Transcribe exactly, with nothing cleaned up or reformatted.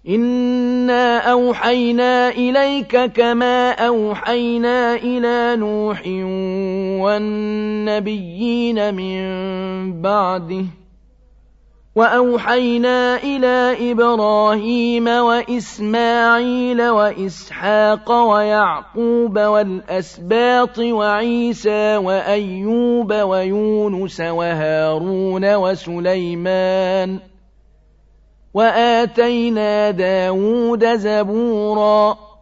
إِنَّا أَوْحَيْنَا إِلَيْكَ كَمَا أَوْحَيْنَا إِلَىٰ نُوحٍ وَالنَّبِيِّينَ مِن بَعْدِهِ ۚ وَأَوْحَيْنَا إِلَىٰ إِبْرَاهِيمَ وَإِسْمَاعِيلَ وَإِسْحَاقَ وَيَعْقُوبَ وَالْأَسْبَاطِ وَعِيسَىٰ وَأَيُّوبَ وَيُونُسَ وَهَارُونَ وَسُلَيْمَانَ ۚ وَآتَيْنَا دَاوُودَ زَبُورًا